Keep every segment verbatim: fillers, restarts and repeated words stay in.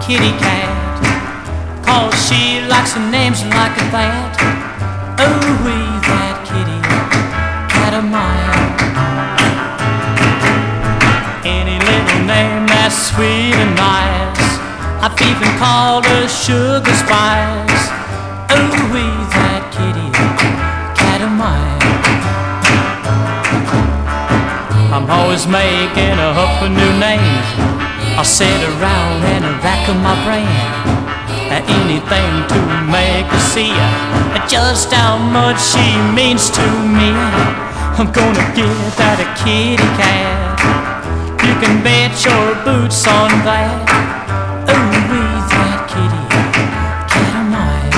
kitty cat, 'cause she likes the names like that. Ooh-wee, that kitty cat of mine. Any little name that's sweet and nice, I've even called her Sugar Spice. Ooh-wee, that kitty cat of mine. I'm always making up a new name. I'll sit around and rack my brain, anything to make her see just how much she means to me. I'm gonna get that a kitty cat. You can bet your boots on that. Ooh-wee, that kitty cat of mine.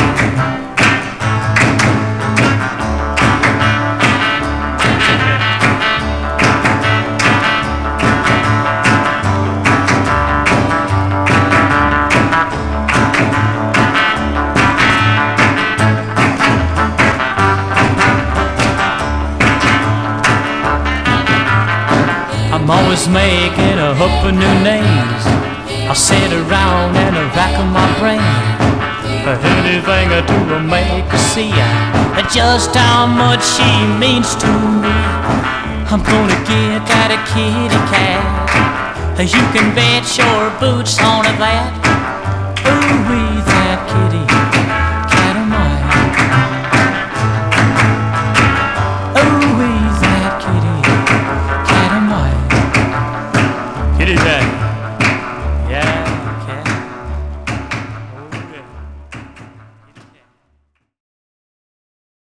I'm always making up a new names. I'll sit around and rack my brain, anything to make her see just how much she means to me. I'm gonna get that a kitty cat. You can bet your boots on that. Ooh,